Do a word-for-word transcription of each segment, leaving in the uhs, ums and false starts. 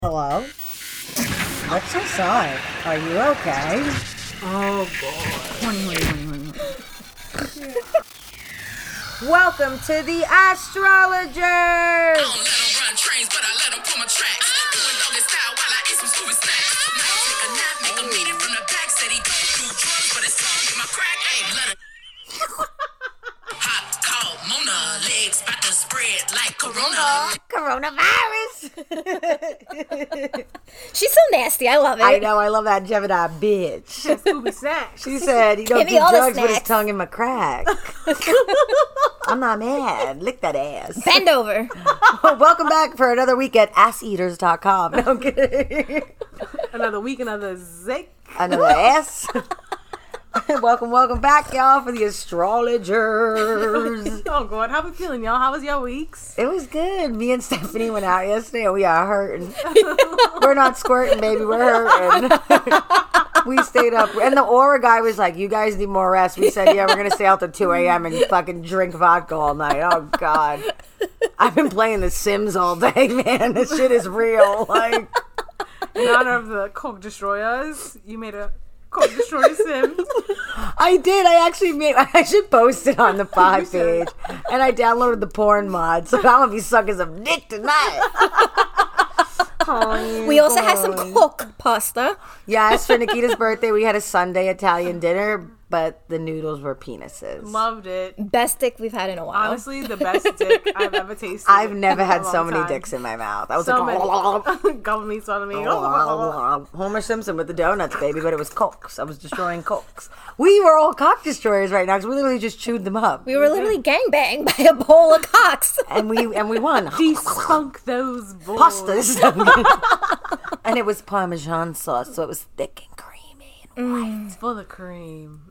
Hello? What's your sign? Are you okay? Oh, boy. Honey, honey, honey, honey. Welcome to the Astrologers! I don't let them run trains, but I let them pull my tracks. Doing doggy style while I eat some stupid snacks. Might take a nap, make a meeting from the back. Said he don't do drugs, but it's all in my crack. Ain't let him. Hot, cold, Mona. Legs about to spread like Corona. Coronavirus! She's so nasty. I love it. I know, I love that Gemini bitch. Scooby snacks. She said, you don't Give do me all the drugs with his snacks. tongue in my crack. I'm not mad. Lick that ass. Bend over. Welcome back for another week at ass eaters dot com. No, I'm kidding. Another week, another zik. Another ass. welcome, welcome back, y'all, for the Astrologers. Oh, God. How we feeling, y'all? How was your weeks? It was good. Me and Stephanie went out yesterday and we are hurting. We're not squirting, baby. We're hurting. We stayed up. And the Aura guy was like, you guys need more rest. We said, yeah, we're going to stay out till two a.m. and fucking drink vodka all night. Oh, God. I've been playing The Sims all day, man. This shit is real. Like, In honor of the Coke Destroyers, you made a Coke Destroyer Sims. I did. I actually made. I actually posted on the pod page, and I downloaded the porn mod. So I'm gonna be sucking some dick tonight. Oh, We also had some God. cook pasta. Yes, for Nikita's birthday, we had a Sunday Italian dinner, but the noodles were penises. Loved it. Best dick we've had in a while. Honestly, the best dick I've ever tasted. I've never in a had so long many time. dicks in my mouth. I was So like, many. Government on me. Homer Simpson with the donuts, baby, but it was cokes. I was destroying cokes. We were all cock destroyers right now because we literally just chewed them up, we were literally gangbanged by a bowl of cocks. and we and we won. De-spunk those balls. Pasta, this is so good. And it was Parmesan sauce, so it was thick and creamy. And It's full of cream.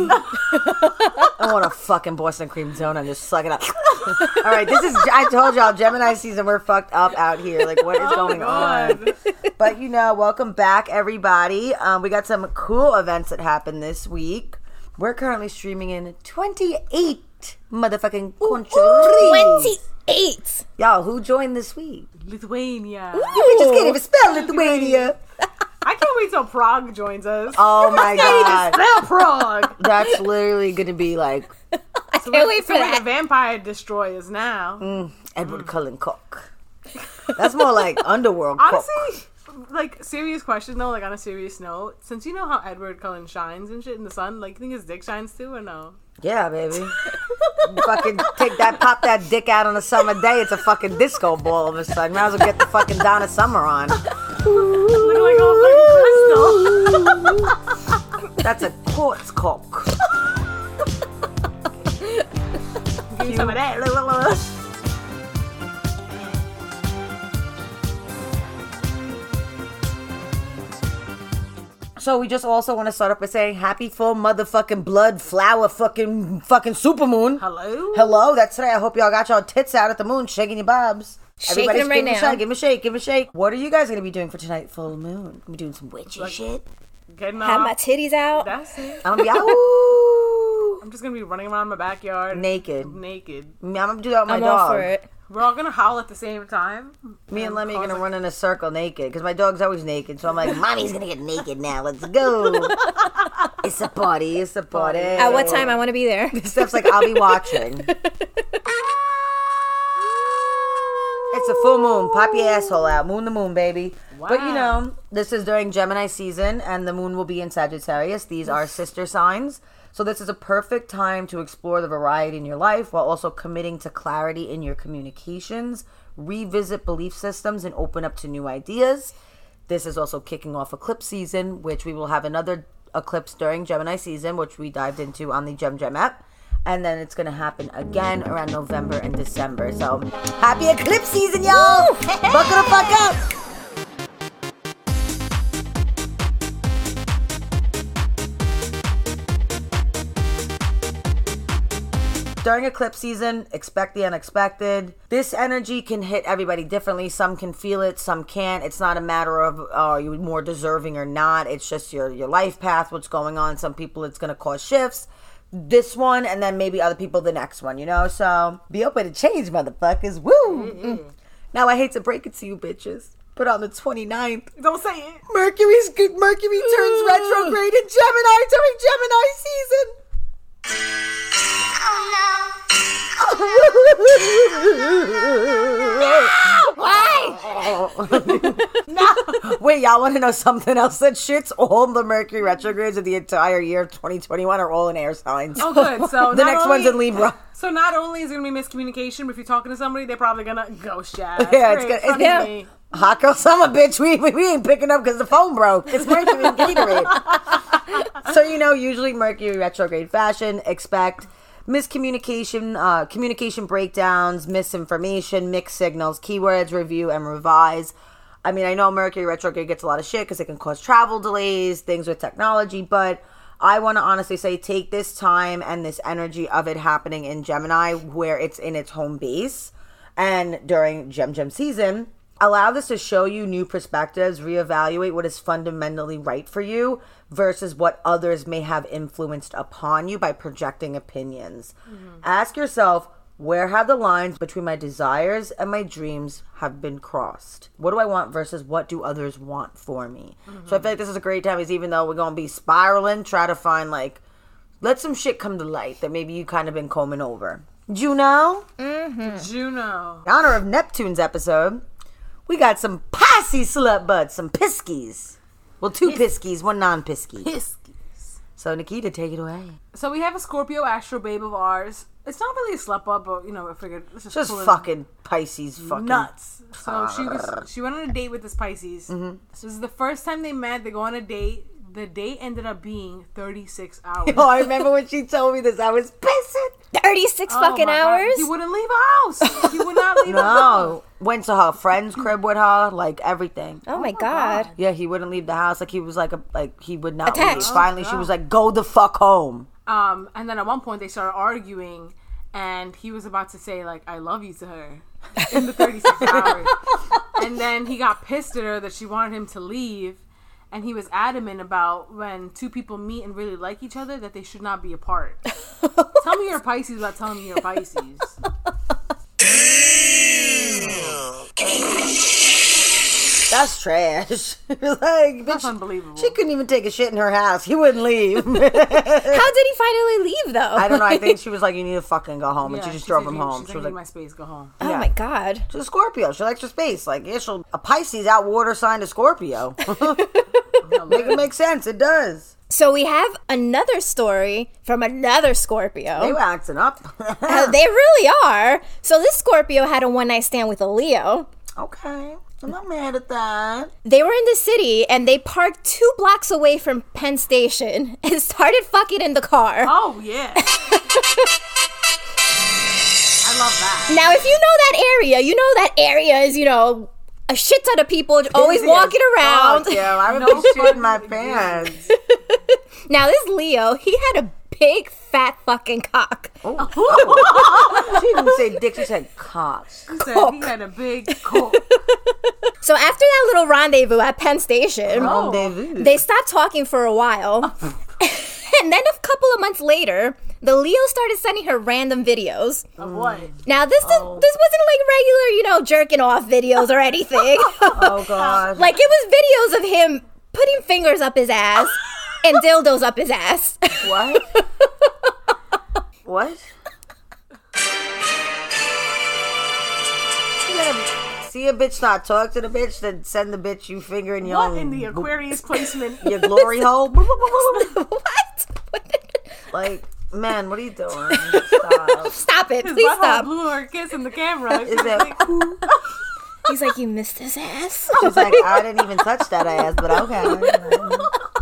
I want a fucking Boston cream donut and just suck it up. All right, this is, I told y'all, Gemini season, we're fucked up out here. Like, what is Oh, going God. on? But, you know, welcome back, everybody. Um, we got some cool events that happened this week. We're currently streaming in twenty-eight motherfucking countries. twenty-eight. Y'all, who joined this week? Lithuania. You bitches can't even spell Lithuania. I can't wait till Prague joins us. Oh, my God. Spell Prague. That's literally going to be like I So can't we're- wait for so we're that. the vampire destroyers now. Edward Cullen Cook. That's more like Underworld Cook. Honestly, like, serious question though, like on a serious note, since you know how Edward Cullen shines and shit in the sun, like, you think his dick shines too or no? Yeah, baby. Fucking take that, pop that dick out on a summer day. It's a fucking disco ball all of a sudden. Might as well get the fucking Donna Summer on. Look like all fucking crystal. That's a quartz cock. Give me some of that. So we just also want to start off by saying happy full motherfucking blood flower fucking fucking supermoon. Hello? Hello, that's today. I hope y'all got y'all tits out at the moon, shaking your bobs. Shaking Everybody them right give 'em a now. shake, give 'em a shake, give 'em a shake. What are you guys gonna be doing for tonight, full moon? Gonna be doing some witchy Like- shit. Getting Have off. my titties out. That's it. I'm gonna be out ooh, I'm just gonna be running around my backyard. naked. Naked. I'm gonna do that with my I'm dog. all for it. We're all gonna howl at the same time. Me and Lemmy are cause gonna like- run in a circle naked because my dog's always naked. So I'm like, mommy's gonna get naked now. Let's go. It's a party. It's a party. At what time? I want to be there. Steph's like, I'll be watching. It's a full moon. Pop your asshole out. Moon the moon, baby. But you Wow. know, this is during Gemini season and the moon will be in Sagittarius. These are sister signs. So this is a perfect time to explore the variety in your life while also committing to clarity in your communications, revisit belief systems, and open up to new ideas. This is also kicking off eclipse season, which we will have another eclipse during Gemini season, which we dived into on the Gem Gem app. And then it's going to happen again around November and December. So happy eclipse season, y'all! Buckle the fuck up! During eclipse season, expect the unexpected. This energy can hit everybody differently. Some can feel it, some can't. It's not a matter of, oh, are you more deserving or not? It's just your, your life path, what's going on. Some people it's going to cause shifts. This one, and then maybe other people the next one, you know? So, be open to change, motherfuckers. Woo! Mm. Now, I hate to break it to you, bitches. But on the twenty-ninth, Don't say it. Mercury's Mercury turns retrograde in Gemini during Gemini season. Why? Wait, y'all want to know something else that shits? All the Mercury retrogrades of the entire year of twenty twenty-one are all in air signs. Oh, good. So The not next only, one's in Libra. So not only is it gonna be miscommunication, but if you're talking to somebody, they're probably gonna ghost you. Yeah, it's Great, gonna- funny yeah. me. Hot girl summer, bitch. We, we, we ain't picking up because the phone broke. It's Mercury and Gatorade. So, you know, usually Mercury retrograde fashion, expect miscommunication, uh, communication breakdowns, misinformation, mixed signals, keywords, review, and revise. I mean, I know Mercury retrograde gets a lot of shit because it can cause travel delays, things with technology, but I want to honestly say take this time and this energy of it happening in Gemini where it's in its home base and during Gem Gem season. Allow this to show you new perspectives, reevaluate what is fundamentally right for you versus what others may have influenced upon you by projecting opinions. Mm-hmm. Ask yourself, where have the lines between my desires and my dreams have been crossed? What do I want versus what do others want for me? Mm-hmm. So I feel like this is a great time, is even though we're going to be spiraling, try to find like, let some shit come to light that maybe you kind of been combing over. Juno? Mm-hmm. Juno. In honor of Neptune's episode, we got some Pisces slut butts, some piskies. Well, two piskies, one non-pisky. Piskies. So, Nikita, take it away. So we have a Scorpio astro babe of ours. It's not really a slut butt, but you know, I figured let's just, Just pull it fucking Pisces fucking. nuts. So she was she went on a date with this Pisces. Mm-hmm. So this is the first time they met. They go on a date. The date ended up being thirty-six hours. Oh, I remember when she told me this. I was pissing. thirty-six Oh fucking my God. hours? He wouldn't leave a house. He would not leave a house. No. Went to her friend's crib with her, like everything. Oh, my my God. God. Yeah, he wouldn't leave the house. Like he was like a like he would not Attached. leave. Finally, she was like, "Go the fuck home." Um, and then at one point they started arguing, and he was about to say like "I love you" to her in the thirty-six hours, and then he got pissed at her that she wanted him to leave, and he was adamant about when two people meet and really like each other that they should not be apart. Tell me you're a Pisces without telling me you're a Pisces. That's trash. Like, bitch, That's unbelievable. she couldn't even take a shit in her house. He wouldn't leave. How did he finally leave, though? I don't know. I think she was like, "You need to fucking go home," and Yeah, she just she drove said, him "You- home. She's She was like, "I need like, my space, go home." Oh, Yeah. my God. "She's a Scorpio. She likes her space. Like, yeah, she'll a Pisces out water sign to Scorpio. Make it make sense. It does. So we have another story from another Scorpio. They were acting up. Uh, they really are. So this Scorpio had a one-night stand with a Leo. Okay, I'm not mad at that. They were in the city, and they parked two blocks away from Penn Station and started fucking in the car. Oh yeah. I love that. Now, if you know that area, you know that area is, you know, a shit ton of people always Busy walking as around. fuck, yeah, I would No be shitting my shit. pants. Now, this Leo, he had a big, fat fucking cock. She didn't say dick. She said cock. He said he had a big coat. So after that little rendezvous at Penn Station, Rendezvous. they stopped talking for a while. And then a couple of months later, the Leo started sending her random videos. Of what? Now, this Oh. this wasn't like regular, you know, jerking off videos or anything. Oh god. Like, it was videos of him putting fingers up his ass and dildos up his ass. What? What? You gotta see a bitch not talk to the bitch, then send the bitch you finger in your What own in the Aquarius placement? your glory hole. What? Like, man, what are you doing? Stop. Stop it. His Please butthole stop. blew her kiss in the camera. Is that cool? He's like, you missed his ass? She's like, I didn't even touch that ass, but okay.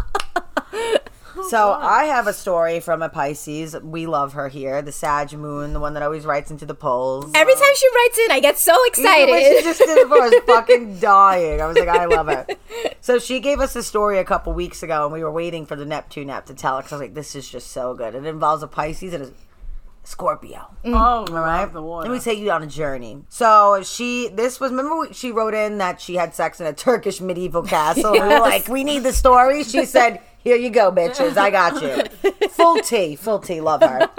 So I have a story from a Pisces. We love her here, the Sag Moon, the one that always writes into the polls. Every time she writes in, I get so Even when she excited. just did it, I was fucking dying. I was like, I love it. So she gave us a story a couple weeks ago, and we were waiting for the Neptune app to tell it. Because I was like, this is just so good. It involves a Pisces and a Scorpio. Oh, All right, the water. let me take you on a journey. So she, this was, remember we- she wrote in that she had sex in a Turkish medieval castle. We were like, we need the story. She said, here you go, bitches. I got you. Full tea, full tea. Love her.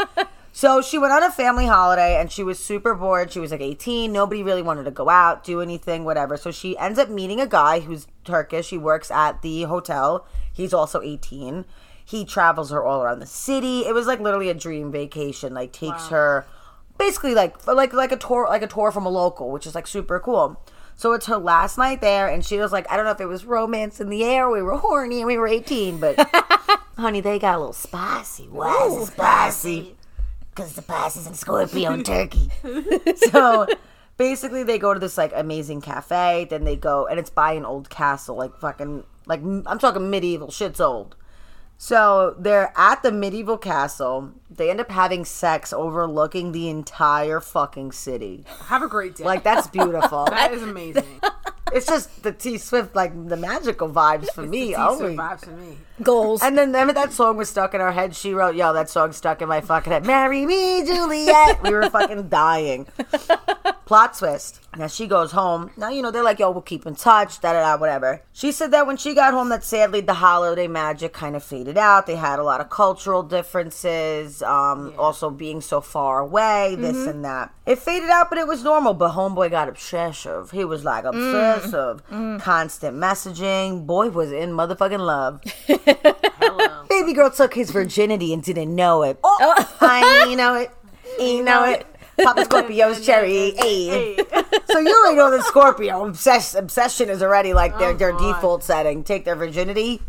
So she went on a family holiday and she was super bored. She was like eighteen. Nobody really wanted to go out, do anything, whatever. So she ends up meeting a guy who's Turkish. He works at the hotel. He's also eighteen. He travels her all around the city. It was like literally a dream vacation. Like takes Wow. her basically like like like a tour like a tour from a local, which is like super cool. So it's her last night there, and she was like, I don't know if it was romance in the air, we were horny, and we were eighteen, but honey, they got a little spicy. Why is it spicy? Because the Pisces and Scorpio and Turkey. So basically, they go to this like amazing cafe. Then they go, and it's by an old castle, like fucking like I'm talking medieval. Shit's old. So they're at the medieval castle. They end up having sex overlooking the entire fucking city. Have a great day. Like, that's beautiful. that is amazing. It's just the T Swift, like the magical vibes for me. It's the only. T-Swift vibes for me. Goals. And then, then that song was stuck in our head. She wrote, yo, that song stuck in my fucking head. Marry me, Juliet. We were fucking dying. Plot twist. Now she goes home. Now, you know, they're like, yo, we'll keep in touch, da da da, whatever. She said that when she got home, that sadly the holiday magic kind of faded out. They had a lot of cultural differences, um, Yeah. also being so far away, this Mm-hmm. and that. It faded out, but it was normal. But homeboy got obsessive. He was like obsessive. Mm. Constant messaging. Boy was in motherfucking love. Hello. Baby girl took his virginity and didn't know it. Oh, I you know it. You know it. Papa Scorpio's cherry. Hey. Hey. So you already know that Scorpio obsess- obsession is already like their, Oh, their God. default setting. Take their virginity.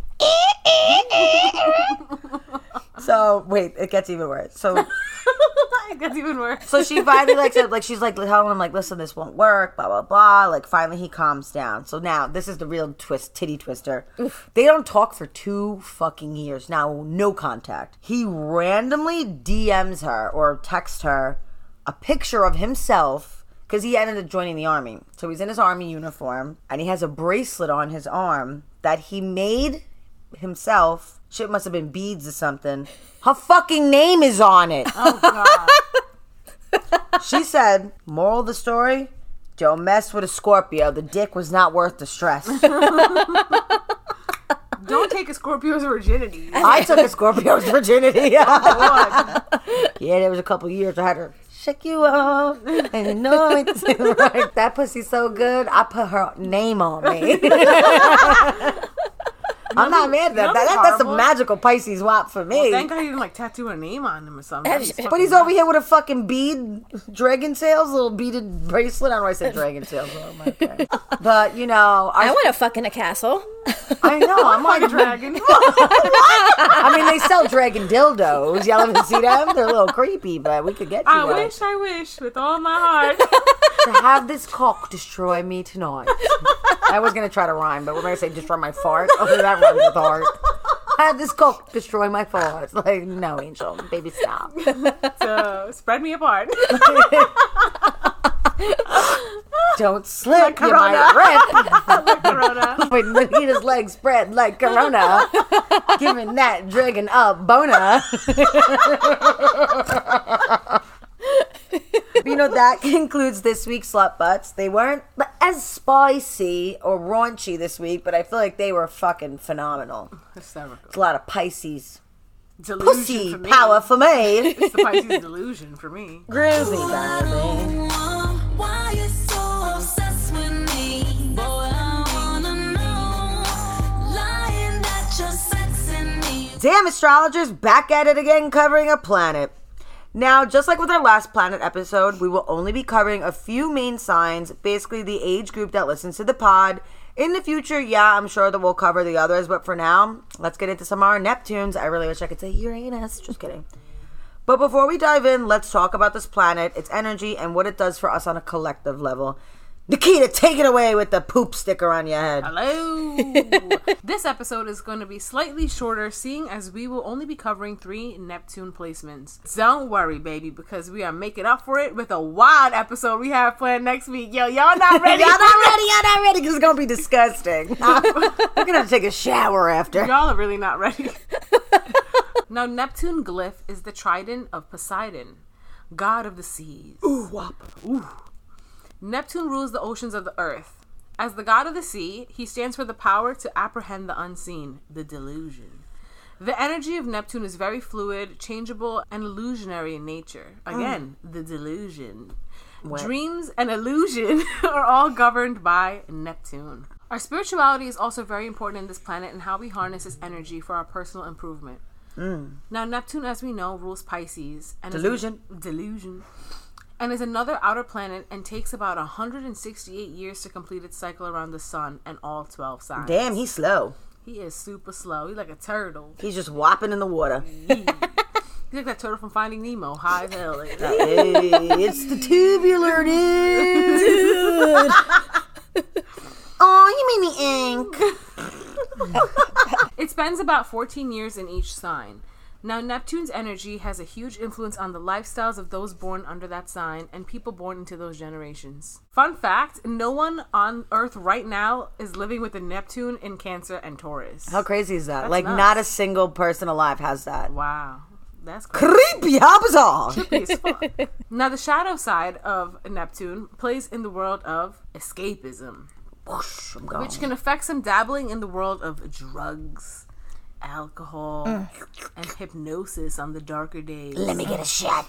So wait, it gets even worse. So It gets even worse. so she finally like said like she's like telling him like, listen, this won't work, blah blah blah. Like finally he calms down. So now this is the real twist, titty twister. They don't talk for two fucking years. Now no contact. He randomly D Ms her or texts her a picture of himself because he ended up joining the army. So he's in his army uniform and he has a bracelet on his arm that he made himself. Shit must have been beads or something. Her fucking name is on it. Oh, God. She said, moral of the story, don't mess with a Scorpio. The dick was not worth the stress. Don't take a Scorpio's virginity. I took a Scorpio's virginity. Lord. Yeah, there was a couple years I had to shake you off. And you know it's right. That pussy's so good, I put her name on me. I'm not mad at that. Nothing that that's a horrible. magical Pisces wop for me. Thank God he didn't like tattoo a name on him or something. That'd be But he's fucking over here with a fucking bead, dragon tails, little beaded bracelet. I don't know why I said dragon tails. Oh my god! But you know, I I, want to fuck in a castle. I know. I'm like like, dragon. I mean, they sell dragon dildos. Y'all ever see them? They're a little creepy, but we could get you I one. wish, I wish, with all my heart. To have this cock destroy me tonight. I was gonna try to rhyme, but we're gonna say destroy my fart. Okay, that rhymes with heart. Have this cock destroy my fart. Like, no, Angel, baby, stop. So spread me apart. Don't slip, you Corona. might rip. Corona. With Nikita's legs spread like Corona, giving that dragon a boner. You know, that concludes this week's Slut Butts. They weren't as spicy or raunchy this week, but I feel like they were fucking phenomenal. Hysterical. It's a lot of Pisces. Delusion Pussy for me. power for me. It's the Pisces delusion for me. Groovy, baby. Why you so obsessed with me? Boy, I wanna know. Lying that you're sexing me. Damn, astrologers back at it again, covering a planet. Now, just like with our last planet episode, we will only be covering a few main signs, basically the age group that listens to the pod. In the future, yeah, I'm sure that we'll cover the others, but for now, let's get into some of our Neptunes. I really wish I could say Uranus. Just kidding. But before we dive in, let's talk about this planet, its energy, and what it does for us on a collective level. Nikita, take it away with the poop sticker on your head. Hello. This episode is going to be slightly shorter, seeing as we will only be covering three Neptune placements. Don't worry, baby, because we are making up for it with a wild episode we have planned next week. Yo, y'all not ready? Y'all not ready, y'all not ready, because it's going to be disgusting. We're going to have to take a shower after. Y'all are really not ready. Now, Neptune glyph is the trident of Poseidon, god of the seas. Ooh, wop. Ooh. Neptune rules the oceans of the earth. As the god of the sea, he stands for the power to apprehend the unseen, the delusion. The energy of Neptune is very fluid, changeable, and illusionary in nature. Again, mm. the delusion. What? Dreams and illusion are all governed by Neptune. Our spirituality is also very important in this planet and how we harness its energy for our personal improvement. Mm. Now, Neptune, as we know, rules Pisces. And delusion. Is a, delusion. And is another outer planet and takes about one hundred sixty-eight years to complete its cycle around the sun and all twelve signs. Damn, he's slow. He is super slow. He's like a turtle. He's just whopping in the water. He's like that turtle from Finding Nemo. High as hell. Like, hey, it's the tubular, dude. Oh, you mean the ink. It spends about fourteen years in each sign. Now, Neptune's energy has a huge influence on the lifestyles of those born under that sign and people born into those generations. Fun fact, no one on Earth right now is living with a Neptune in Cancer and Taurus. How crazy is that? That's like, nuts. Not a single person alive has that. Wow. That's crazy. Creepy, how bizarre. Trippy as fuck. Now, the shadow side of Neptune plays in the world of escapism, Whoosh, I'm gone. which can affect some dabbling in the world of drugs, alcohol, mm. and hypnosis on the darker days. Let me get a shot.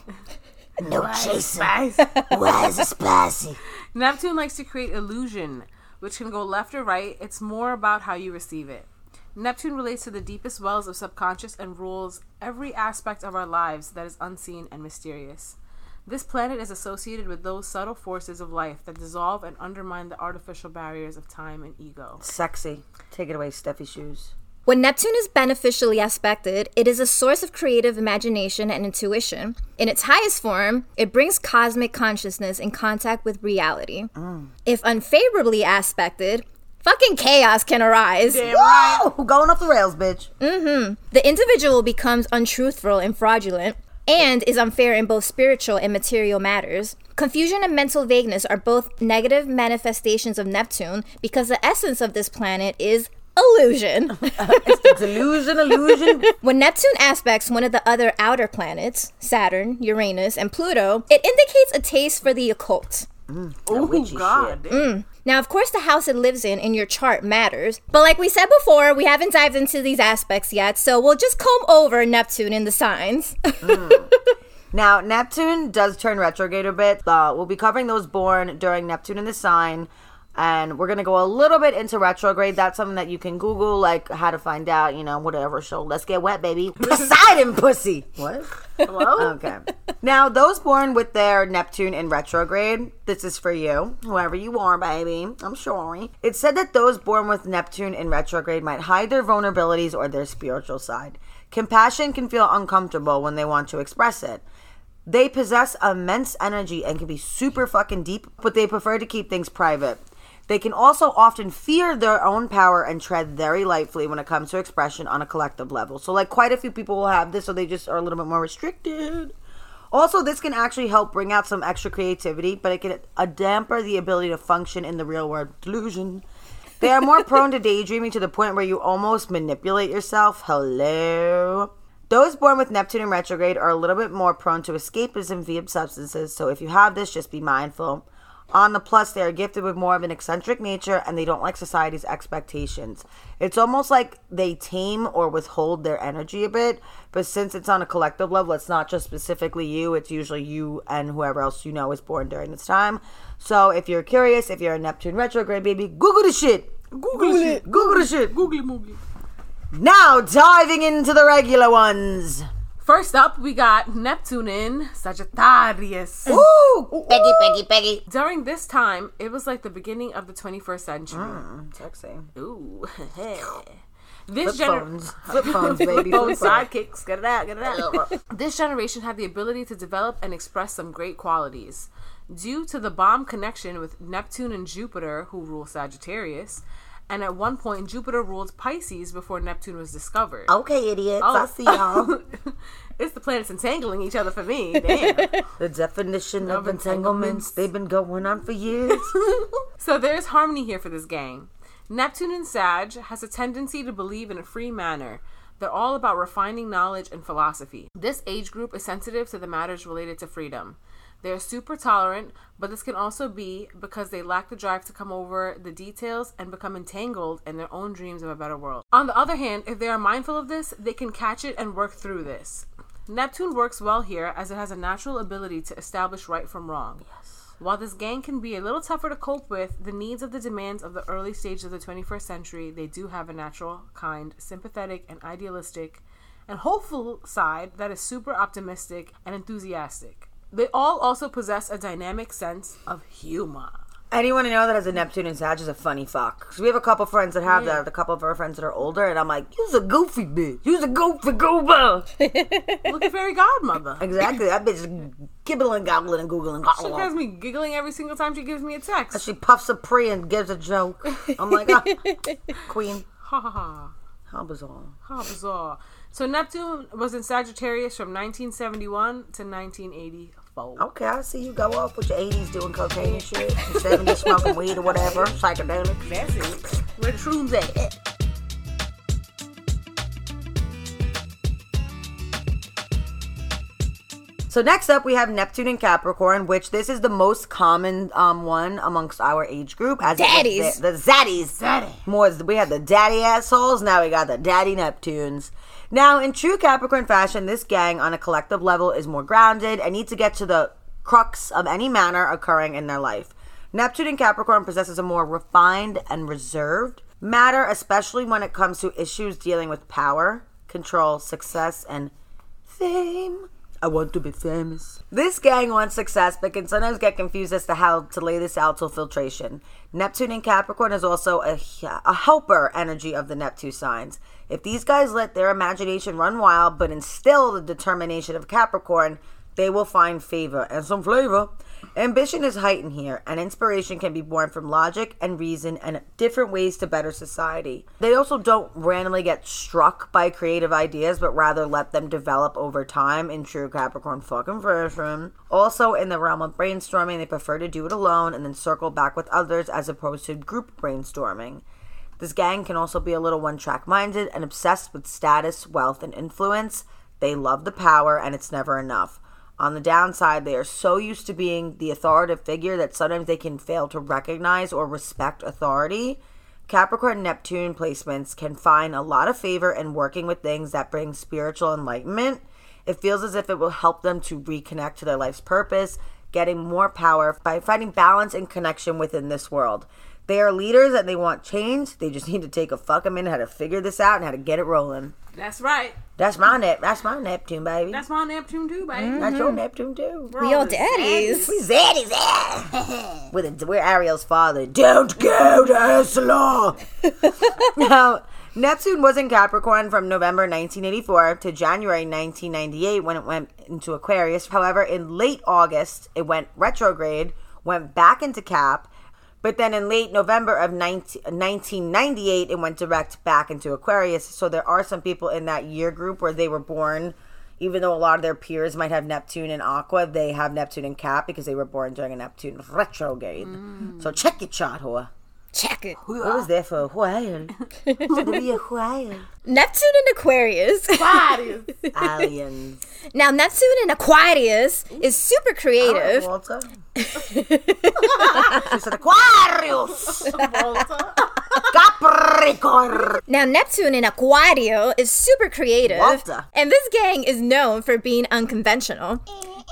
No Why chaser. Spicy? Why is it spicy? Neptune likes to create illusion, which can go left or right. It's more about how you receive it. Neptune relates to the deepest wells of subconscious and rules every aspect of our lives that is unseen and mysterious. This planet is associated with those subtle forces of life that dissolve and undermine the artificial barriers of time and ego. Sexy. Take it away, Steffi Shoes. When Neptune is beneficially aspected, it is a source of creative imagination and intuition. In its highest form, it brings cosmic consciousness in contact with reality. Mm. If unfavorably aspected, fucking chaos can arise. Damn right. Whoa! Going off the rails, bitch. Mm-hmm. The individual becomes untruthful and fraudulent, and is unfair in both spiritual and material matters. Confusion and mental vagueness are both negative manifestations of Neptune because the essence of this planet is illusion. It's delusion, illusion. When Neptune aspects one of the other outer planets, Saturn, Uranus, and Pluto, it indicates a taste for the occult. Mm, oh, God. Mm. Now, of course, the house it lives in in your chart matters. But like we said before, we haven't dived into these aspects yet, so we'll just comb over Neptune in the signs. mm. Now, Neptune does turn retrograde a bit. Uh, we'll be covering those born during Neptune in the sign. And we're going to go a little bit into retrograde. That's something that you can Google, like how to find out, you know, whatever. So let's get wet, baby. Poseidon pussy. What? Hello? Okay. Now, those born with their Neptune in retrograde, this is for you. Whoever you are, baby. I'm sorry. It's said that those born with Neptune in retrograde might hide their vulnerabilities or their spiritual side. Compassion can feel uncomfortable when they want to express it. They possess immense energy and can be super fucking deep, but they prefer to keep things private. They can also often fear their own power and tread very lightly when it comes to expression on a collective level. So, like, quite a few people will have this, so they just are a little bit more restricted. Also, this can actually help bring out some extra creativity, but it can uh, damper the ability to function in the real world. Delusion. They are more prone to daydreaming to the point where you almost manipulate yourself. Hello. Those born with Neptune in retrograde are a little bit more prone to escapism via substances, so if you have this, just be mindful. On the plus, they are gifted with more of an eccentric nature, and they don't like society's expectations. It's almost like they tame or withhold their energy a bit, but since it's on a collective level, it's not just specifically you, it's usually you and whoever else you know is born during this time. So if you're curious, if you're a Neptune retrograde, baby, Google the shit. Google, Google it. it. Google the shit. Google it, Moogly. Now, diving into the regular ones. First up, we got Neptune in Sagittarius. Ooh! Peggy, Peggy, Peggy. During this time, it was like the beginning of the twenty-first century. Mm, sexy. Ooh. Flip This gener- phones. Flip phones, baby. Phone Flip phones. sidekicks. Get it out, get it out. This generation had the ability to develop and express some great qualities. Due to the bomb connection with Neptune and Jupiter, who rule Sagittarius, and at one point, Jupiter ruled Pisces before Neptune was discovered. Okay, idiots. Oh. I see y'all. It's the planets entangling each other for me. Damn. The definition of, Of entanglements, entanglements. they've been going on for years. So there's harmony here for this gang. Neptune in Sag has a tendency to believe in a free manner. They're all about refining knowledge and philosophy. This age group is sensitive to the matters related to freedom. They're super tolerant, but this can also be because they lack the drive to come over the details and become entangled in their own dreams of a better world. On the other hand, if they are mindful of this, they can catch it and work through this. Neptune works well here as it has a natural ability to establish right from wrong. Yes. While this gang can be a little tougher to cope with the needs of the demands of the early stages of the twenty-first century, they do have a natural, kind, sympathetic, and idealistic and hopeful side that is super optimistic and enthusiastic. They all also possess a dynamic sense of humor. Anyone I know that has a Neptune and Sag is a funny fuck. Because we have a couple friends that have Yeah. that, a couple of our friends that are older, and I'm like, you's a goofy bitch. You's a goofy goober. Look at Fairy Godmother. Exactly. That bitch is gibbling, gobbling, and googling. She has Gobbling. me giggling every single time she gives me a text. She puffs a pre and gives a joke. I'm like, oh, queen. Ha ha ha. How bizarre. How bizarre. So Neptune was in Sagittarius from nineteen seventy-one to nineteen eighty-four. Okay, I see you go off with your eighties doing cocaine and shit. Your seventies smoking weed or whatever. Psychedelic. That's it. Where the shrooms at? So next up, we have Neptune and Capricorn, which this is the most common um, one amongst our age group. As it was Daddies. The, the zaddies. Daddy. More, we had the daddy assholes. Now we got the daddy Neptunes. Now, in true Capricorn fashion, this gang on a collective level is more grounded and need to get to the crux of any manner occurring in their life. Neptune in Capricorn possesses a more refined and reserved matter, especially when it comes to issues dealing with power, control, success, and fame. I want to be famous. This gang wants success, but can sometimes get confused as to how to lay this out till filtration. Neptune in Capricorn is also a, a helper energy of the Neptune signs. If these guys let their imagination run wild, but instill the determination of Capricorn, they will find favor and some flavor. Ambition is heightened here, and inspiration can be born from logic and reason and different ways to better society. They also don't randomly get struck by creative ideas, but rather let them develop over time in true Capricorn fucking fashion. Also, in the realm of brainstorming, they prefer to do it alone and then circle back with others as opposed to group brainstorming. This gang can also be a little one-track minded and obsessed with status, wealth, and influence. They love the power, and it's never enough. On the downside, they are so used to being the authoritative figure that sometimes they can fail to recognize or respect authority. Capricorn Neptune placements can find a lot of favor in working with things that bring spiritual enlightenment. It feels as if it will help them to reconnect to their life's purpose, getting more power by finding balance and connection within this world. They are leaders and they want change. They just need to take a fucking minute how to figure this out and how to get it rolling. That's right. That's my Nep. That's my Neptune, baby. That's my Neptune too, baby. That's your Neptune too. We're We all the daddies. We zaddies, yeah. With a, we're Ariel's father. Don't go to Ursula. Now, Neptune was in Capricorn from November nineteen eighty-four to January nineteen ninety-eight when it went into Aquarius. However, in late August, it went retrograde, went back into Cap. But then in late November of nineteen ninety-eight, it went direct back into Aquarius. So there are some people in that year group where they were born, even though a lot of their peers might have Neptune and Aqua, they have Neptune and Cap because they were born during a Neptune retrograde. Mm. So check your chart, whore. Check it. I was there for a while. To be a while. Neptune in Aquarius. Aliens. Now, Neptune in Aquarius is super All right, creative. Walter. She said Aquarius. Capricorn. Now, Neptune in Aquario is super creative. Walter. And this gang is known for being unconventional.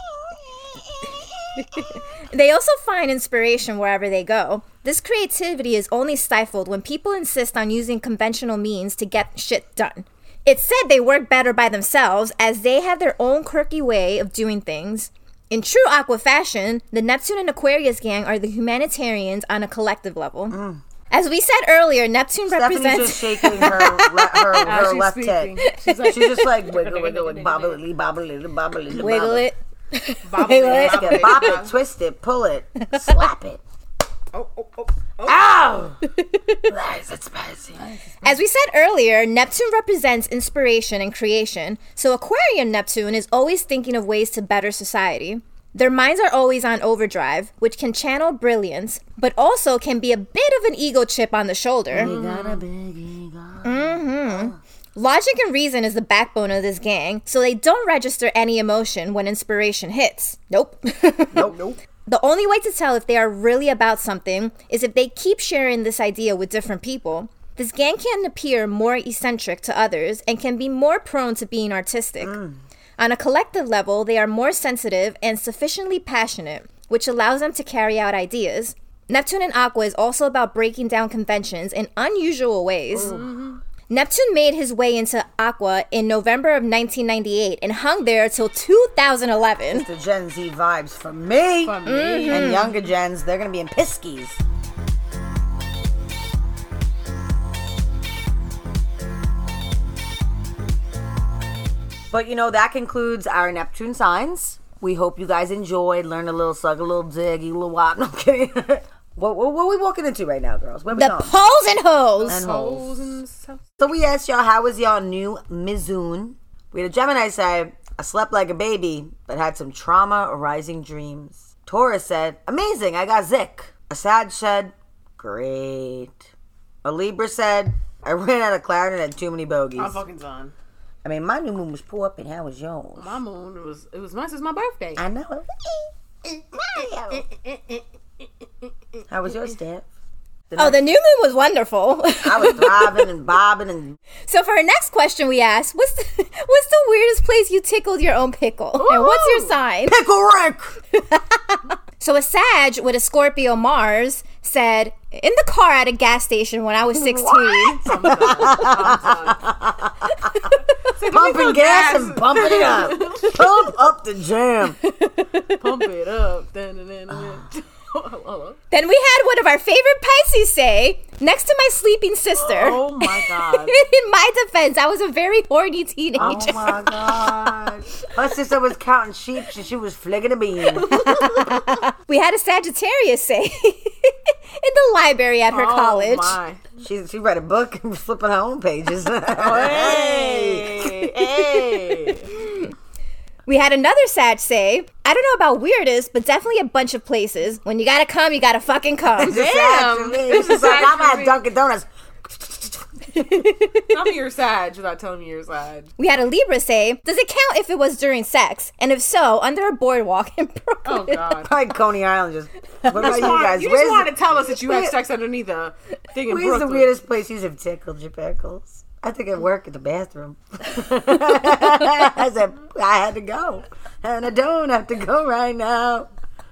They also find inspiration wherever they go. This creativity is only stifled when people insist on using conventional means to get shit done. It's said they work better by themselves as they have their own quirky way of doing things. In true Aqua fashion, the Neptune and Aquarius gang are the humanitarians on a collective level. Mm. As we said earlier, Neptune Stephanie's represents... just shaking her, le- her, As her she's left speaking. head. She's like, She's just like wiggle, wiggle, wiggle, bobbly, bobbly, bobbly, Wiggle it. Bobble, Let's bobble, get bop bobble. it, twist it, pull it, slap it. Oh, oh, oh, oh. Ow! That's spicy. As we said earlier, Neptune represents inspiration and creation, so Aquarian Neptune is always thinking of ways to better society. Their minds are always on overdrive, which can channel brilliance, but also can be a bit of an ego chip on the shoulder. We got a big ego. Mm-hmm. Logic and reason is the backbone of this gang, so they don't register any emotion when inspiration hits. Nope. Nope, nope. The only way to tell if they are really about something is if they keep sharing this idea with different people. This gang can appear more eccentric to others and can be more prone to being artistic. Mm. On a collective level, they are more sensitive and sufficiently passionate, which allows them to carry out ideas. Neptune and Aqua is also about breaking down conventions in unusual ways. Mm-hmm. Neptune made his way into Aqua in November of nineteen ninety-eight and hung there till two thousand eleven. It's the Gen Z vibes for me. For me. Mm-hmm. And younger gens, they're going to be in Piskies. But, you know, that concludes our Neptune signs. We hope you guys enjoyed, learned a little, suck a little, dig, eat a little wop. No, I'm kidding. what, what, what are we walking into right now, girls? Where we the going? poles and hoes. And Holes holes. and stuff. So we asked y'all, how was y'all new Mizoon? We had a Gemini say, I slept like a baby, but had some trauma arising dreams. Taurus said, amazing, I got Zik. A Sag said, great. A Libra said, I ran out of clarity and had too many bogeys. I'm fucking done. I mean, my new moon was poor up, and how was yours? My moon, it was, it was mine since my birthday. I know. How was your Steph? Oh, the new moon was wonderful. I was thriving and bobbing and... So for our next question, we asked, what's the, what's the weirdest place you tickled your own pickle? Ooh. And what's your sign? Pickle Rick! So a Sag with a Scorpio Mars said, in the car at a gas station when I was sixteen. I'm done. I'm done. So pumping gas, gas and pumping it up. Pump up the jam. Pump it up. Dun, dun, dun, dun. Then we had one of our favorite Pisces say, next to my sleeping sister. Oh my God. In my defense, I was a very horny teenager. Oh my God. Her sister was counting sheep and she was flicking a bean. We had a Sagittarius say, in the library at her oh college. My. She she read a book and was flipping her own pages. Hey, hey. We had another Sag say, I don't know about weirdest, but definitely a bunch of places. When you gotta come, you gotta fucking come. Damn. This is like, I'm at Dunkin' Donuts. Tell me you're Sag without telling me you're Sag. We had a Libra say, does it count if it was during sex? And if so, under a boardwalk in Brooklyn. Oh, God. Probably Coney Island. Just, what about you guys? You Where's just wanted the, to tell us that you had where, sex underneath a thing in where's Brooklyn. the weirdest place you have tickled your pickles? I think at work at the bathroom. I said, I had to go. And I don't have to go right now.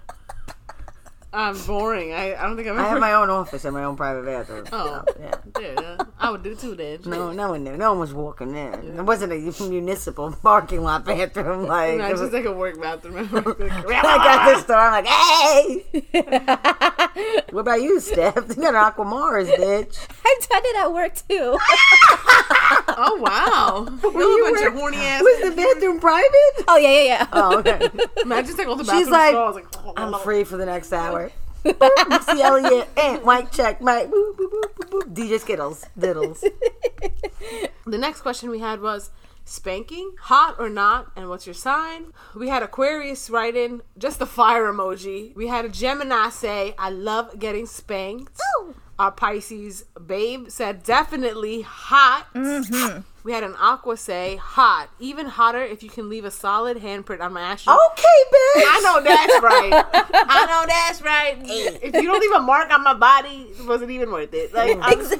I'm boring. I, I don't think I've ever... I have my own office and my own private bathroom. Oh, so, yeah. Yeah, I would do too then. No, no one knew. No one was walking in. Yeah. It wasn't a municipal parking lot bathroom. Like, no, it it's was just like a work bathroom. I got this store. I'm like, hey! What about you, Steph? You got an Aqua Mars, bitch. I've done it at work too. Oh, wow. You're you a bunch were, of horny ass. Was the bathroom private? Oh, yeah, yeah, yeah. Oh, okay. Imagine just like all the bathroom She's like, stalls. Like, oh, I'm oh, free for the next hour. Missy Elliott, and Mike check, Mike, boop, boop, boop, boop, boop. D J Skittles, diddles. The next question we had was, spanking, hot or not, and what's your sign? We had Aquarius write in just the fire emoji. We had a Gemini say, I love getting spanked. Ooh. Our Pisces babe said definitely hot. Mm-hmm. We had an Aqua say hot, even hotter if you can leave a solid handprint on my ass. Okay, bitch. I know that's right. I know that's right. If you don't leave a mark on my body, it wasn't even worth it. Like,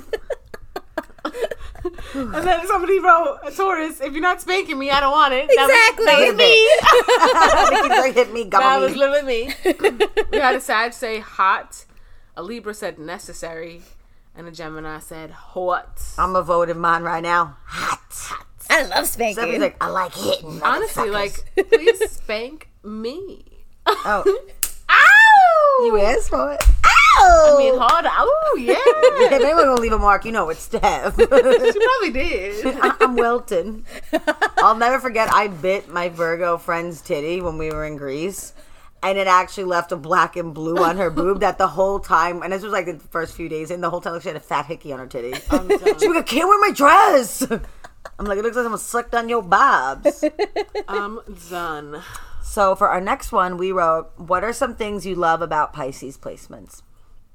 and then somebody wrote, a Taurus, if you're not spanking me, I don't want it. Exactly. That was, that was me. Like, hit me, That was me. literally me. We had a Sag say hot. A Libra said necessary. And a Gemini said hot. I'm a vote in mine right now. Hot. Hot. I love spanking. Somebody's like, I like hitting. Honestly, like, please spank me. Oh. Ow! You asked for it. I mean, hard. Oh, yeah. If anyone gonna leave a mark, you know it's Steph. She probably did. I- I'm Wilton. I'll never forget, I bit my Virgo friend's titty when we were in Greece. And it actually left a black and blue on her boob that the whole time, and this was like the first few days, and the whole time like, she had a fat hickey on her titty. I'm done. She was like, I can't wear my dress. I'm like, it looks like someone sucked on your bobs. I'm done. So for our next one, we wrote, what are some things you love about Pisces placements?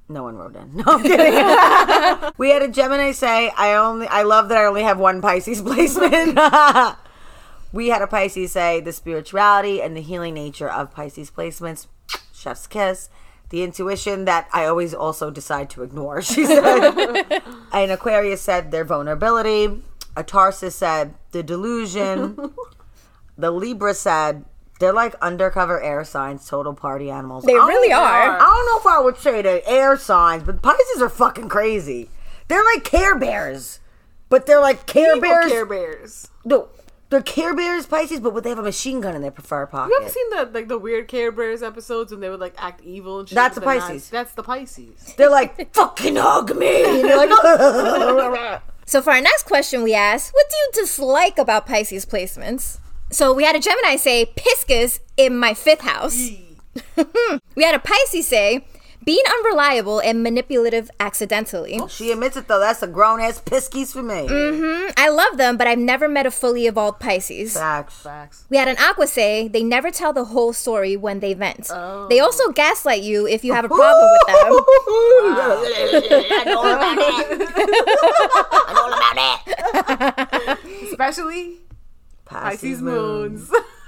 No one wrote in. No, I'm kidding. We had a Gemini say, I only, I love that I only have one Pisces placement. We had a Pisces say, the spirituality and the healing nature of Pisces placements. Chef's kiss. The intuition that I always also decide to ignore, she said. An Aquarius said, their vulnerability. A Tarsus said, the delusion. The Libra said, they're like undercover air signs, total party animals. They really are. I don't know if I would say they're air signs, but Pisces are fucking crazy. They're like Care Bears. But they're like Care Evil Bears. Care Bears. No, they're Care Bears Pisces, but they have a machine gun in their preferred pocket. You ever seen the like the weird Care Bears episodes when they would like act evil and shit? That's with the their Pisces. knives? That's the Pisces. They're like, fucking hug me. And they're like, So for our next question, we asked, what do you dislike about Pisces placements? So we had a Gemini say, Piscus in my fifth house. We had a Pisces say, being unreliable and manipulative accidentally. She admits it though. That's a grown ass piskies for me. Mm-hmm. I love them, but I've never met a fully evolved Pisces. Facts. Facts. We had an Aqua say, they never tell the whole story when they vent. Oh. They also gaslight you if you have a problem with them. I know all about that. I know all about that. Especially Pisces moons.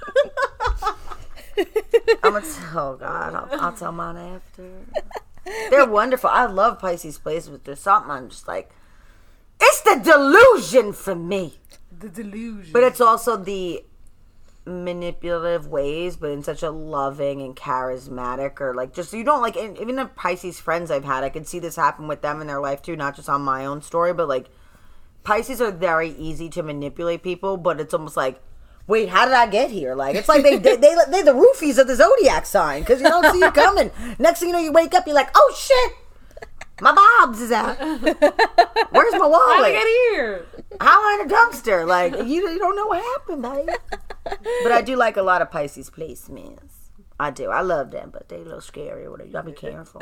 I'm gonna tell, oh God, I'll, I'll tell mine after. They're wonderful. I love Pisces placements. There's something I'm just like, it's the delusion for me. The delusion. But it's also the manipulative ways, but in such a loving and charismatic, or like just, you don't like, even the Pisces friends I've had, I can see this happen with them in their life too, not just on my own story, but like, Pisces are very easy to manipulate people, but it's almost like, wait, how did I get here? Like, it's like they they, they they're the roofies of the zodiac sign, because you don't see it coming. Next thing you know, you wake up, you're like, oh shit, my bobs is out. Where's my wallet? How did I get here? How am I in a dumpster? Like, you, you don't know what happened, baby. But I do like a lot of Pisces placements. I do. I love them, but they a little scary. You gotta be careful.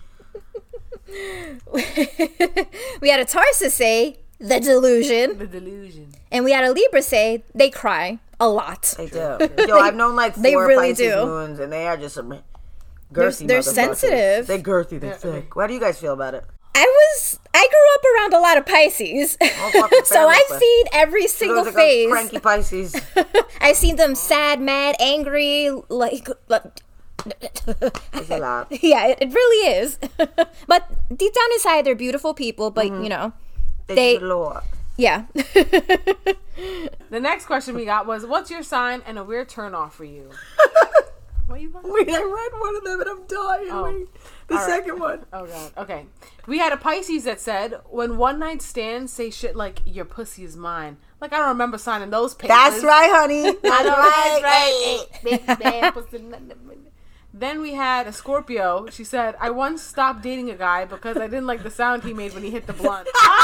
We had a Tarsus say, the delusion. The delusion. And we had a Libra say, they cry a lot. They do. Yo, I've known like four They really Pisces do. moons, and they are just some girthy They're- they're motherfuckers. sensitive. They're girthy. They're thick. How do you guys feel about it? I was, I grew up around a lot of Pisces. fucking So family, I've but- seen every single Those are phase. cranky Pisces. I've seen them sad, mad, angry, like, like It's a lot. yeah, it, it really is. But deep down inside, they're beautiful people, but Mm-hmm. you know, They, They- the Lord. yeah. The next question we got was, what's your sign and a weird turnoff for you? What you got? Wait, I read one of them and I'm dying. Oh. Wait, the All right. second one. Oh god. Okay. We had a Pisces that said, when one night stands say shit like, your pussy is mine. Like, I don't remember signing those papers. That's right, honey. That's I know, right. that's right. Big bad pussy. Then we had a Scorpio. She said, I once stopped dating a guy because I didn't like the sound he made when he hit the blunt.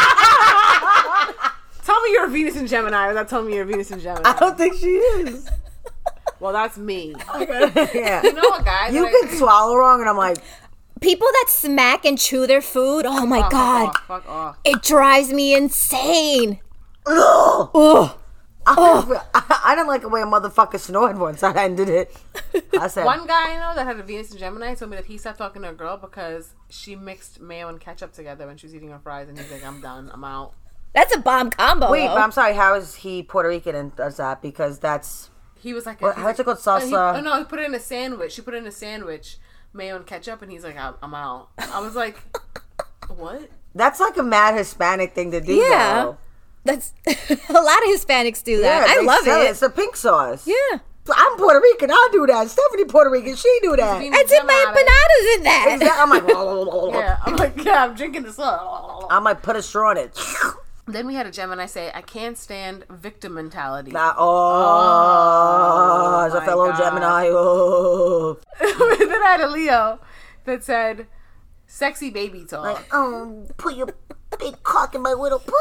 Tell me you're a Venus and Gemini without telling me you're a Venus and Gemini. I don't think she is. Well, that's me. Yeah. You know a guy You that can I, swallow wrong, and I'm like, People that smack and chew their food, oh my Oh, fuck god, off, fuck off. it drives me insane. ugh. Ugh. I, I didn't like the way a motherfucker snored once. I ended it. I said, One guy I know that had a Venus and Gemini told me that he stopped talking to a girl because she mixed mayo and ketchup together when she was eating her fries, and he's like, I'm done, I'm out. That's a bomb combo. wait, though. but I'm sorry. How is he Puerto Rican and does that? Because that's He was like, What- he's how's like, it called, uh, he- salsa? oh, no, he put it in a sandwich. She put it in a sandwich, mayo and ketchup, and he's like, I'm, I'm out. I was like, what? that's like a mad Hispanic thing to do. Yeah. though. That's a lot of Hispanics do that. I they love sell it. It's a pink sauce. Yeah. I'm Puerto Rican. I do that. Stephanie Puerto Rican. She do that. Venus I dip my Gemini. empanadas in that. Exactly. I'm like, Yeah, I'm like, yeah, I'm drinking this up. I might put a straw in it. Then we had a Gemini say, I can't stand victim mentality. Nah, oh, as a my fellow God. Gemini. Oh. Then I had a Leo that said, sexy baby talk. Um, put your big cock in my little pussy.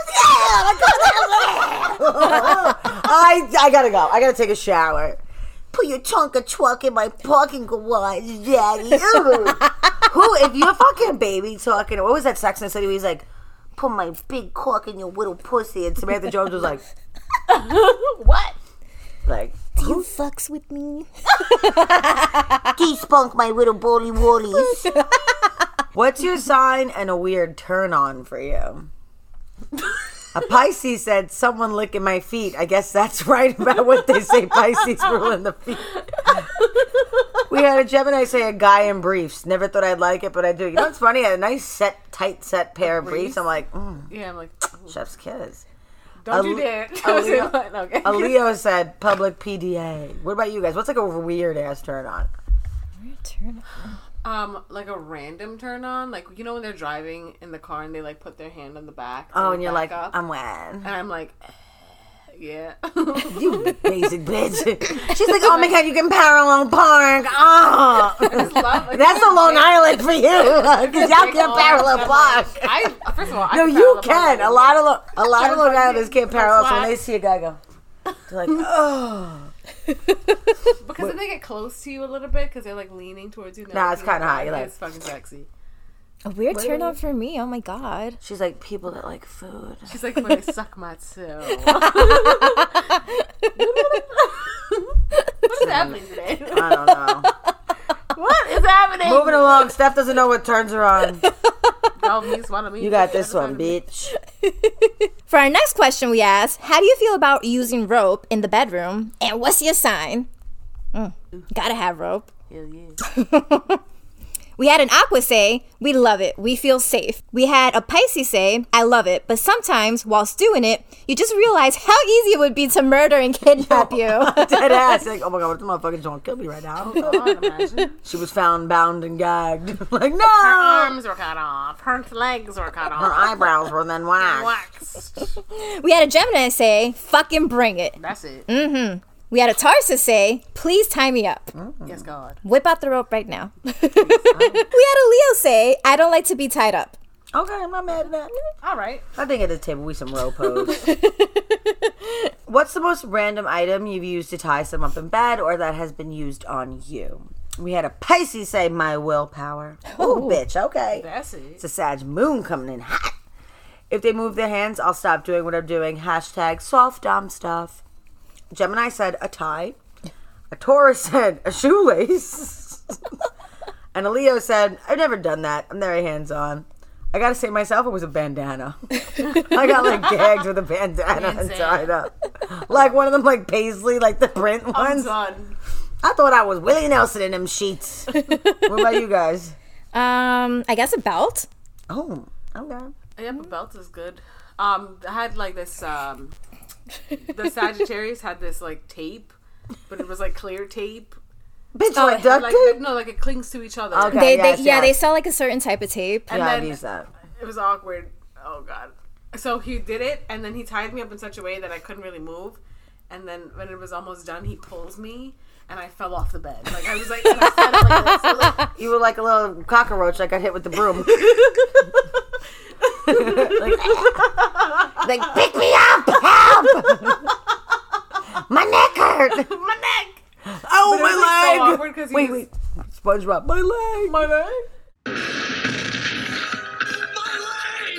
I, I gotta go. I gotta take a shower. Put your chunka truck in my parking garage, daddy. Ooh. Who, if you're fucking baby talking, what was that Sex and the City where he's like, put my big cock in your little pussy, and Samantha Jones was like, What? like, You fucks with me. he spunk my little bowly woolies. What's your sign and a weird turn on for you? A Pisces said, someone licking my feet. I guess that's right about what they say Pisces ruling the feet. We had a Gemini say a guy in briefs. Never thought I'd like it, but I do. You know what's funny? I had a nice set, tight set pair of briefs. I'm like, mm, Yeah, I'm like, chef's kiss. don't A- you dare. a Leo- okay. A Leo said public P D A. What about you guys? What's like a weird ass turn on? Turn Um, like a random turn on, like you know when they're driving in the car and they like put their hand on the back. to, Oh, like, and you're back like, up. I'm wet. and I'm like, yeah. You basic bitch. She's like, oh my god, you can parallel park. Oh. That's a Long Island for you. Because y'all can't parallel park. I first of all, I No, can you parallel can. park. A lot of lo- a lot of Long That's Islanders can't parallel. So when why- they see a guy go, they're like, oh. Because then they get close to you a little bit because they're like leaning towards you. Nah, it's kinda hot. You're like- it's fucking sexy. A weird turn on for me. Oh my god. She's like, people that like food. She's like, when they suck my toe. What is happening today? I don't know. What is happening? Moving along. Steph doesn't know what turns her on. Oh, me, swallow me. You got this one, bitch. For our next question, we asked, how do you feel about using rope in the bedroom? And what's your sign? Mm, gotta have rope. Hell yeah. We had an Aqua say, we love it. We feel safe. We had a Pisces say, I love it. But sometimes, whilst doing it, you just realize how easy it would be to murder and kidnap you. Dead ass. Like, oh my god, what the motherfucker's gonna kill me right now? God, imagine. She was found bound and gagged. Like, Her no! arms were cut off. Her legs were cut off. Her eyebrows were then waxed. waxed. We had a Gemini say, fucking bring it. That's it. Mm. We had a Tarsus say, please tie me up. Yes, God. Whip out the rope right now. We had a Leo say, I don't like to be tied up. Okay, I'm not mad at that. All right. I think at the table we some row pose. What's the most random item you've used to tie someone up in bed or that has been used on you? We had a Pisces say, my willpower. Oh, bitch, okay. That's it. It's a Sag moon coming in hot. If they move their hands, I'll stop doing what I'm doing. Hashtag soft dom stuff. Gemini said a tie. A Taurus said a shoelace. And a Leo said, I've never done that. I'm very hands-on. I gotta say myself, it was a bandana. I got like gagged with a bandana and Bandana. tied up. Like one of them like paisley, like the print I'm ones. done. I thought I was Willie Nelson in them sheets. What about you guys? Um, I guess a belt. Oh, okay. Yeah, but belt is good. Um, I had like this. Um, the Sagittarius had this like tape, but it was like clear tape. Bitch, Oh, like duct Like tape? no, like it clings to each other. Okay. They, yes, they, yeah, yes. they sell like a certain type of tape. And Yeah, I've then used that. it was awkward. Oh god. So he did it, and then he tied me up in such a way that I couldn't really move. And then when it was almost done, he pulls me, and I fell off the bed. Like I was like, and I fell like this. So, like, You were like a little cockroach that got hit with the broom. like, like, pick me up! Help! My neck hurt! my neck. Oh, But it was, like, my so leg! awkward 'cause he wait, was- wait. SpongeBob, my leg! My leg. My leg!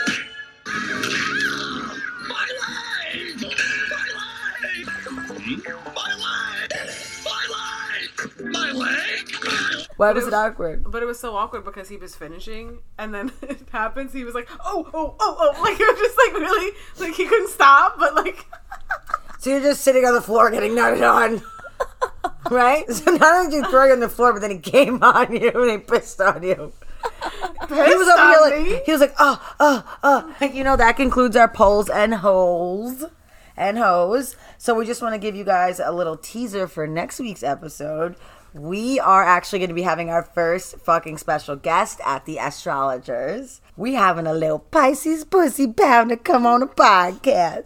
My leg! My leg! My leg! My leg! My leg! Why was it it was- awkward? But it was so awkward because he was finishing, and then it happens. He was like, "Oh, oh, oh, oh!" Like it was just like really, like he couldn't stop. But like, So you're just sitting on the floor getting nutted on. Right? So not only did you throw you on the floor, but then he came on you and he pissed on you. He was over here on like, me? he was like, oh, oh, oh. You know, that concludes our polls and holes and hoes. So we just want to give you guys a little teaser for next week's episode. We are actually going to be having our first fucking special guest at the Astrologers. We having a little Pisces pussy bound to come on a podcast.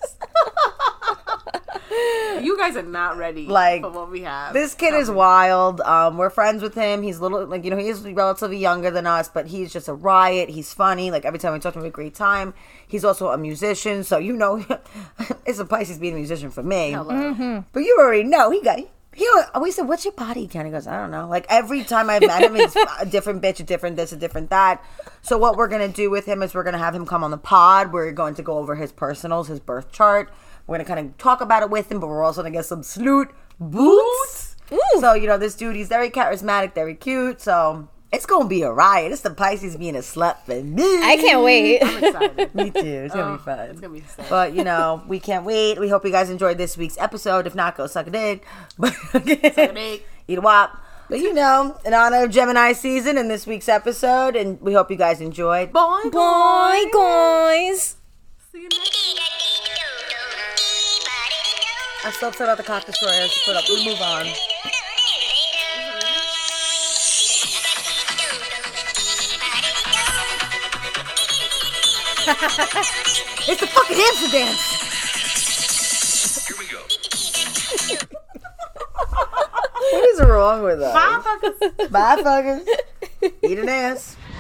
you guys are not ready Like, for what we have. This kid is wild. Um, we're friends with him. He's a little, like, you know, he is relatively younger than us, but he's just a riot. He's funny. Like, every time we talk to him, we have a great time. He's also a musician, so you know, it's a Pisces being a musician for me. Hello. But you already know he got. He always said, "What's your body count?" He goes, "I don't know." Like every time I've met him, it's a different bitch, a different this, a different that. So what we're gonna do with him is we're gonna have him come on the pod. We're going to go over his personals, his birth chart. We're gonna kind of talk about it with him, but we're also gonna get some snoot boots. So you know, this dude, he's very charismatic, very cute. So It's gonna be a riot. It's the Pisces being a slut for me. I can't wait. I'm excited. Me too. It's gonna Oh, be fun. It's gonna be exciting. But you know, we can't wait. We hope you guys enjoyed this week's episode. If not, go suck a dick. But Dick. eat a wop. But you know, in honor of Gemini season and this week's episode, and we hope you guys enjoyed. Boy, Bye, guys. See you next I'm still upset about the cock destroyers. Put up. We move on. It's the fucking hamster dance. Here we go. What is wrong with us? Bye, fuckers. Bye, fuckers. Eat an ass.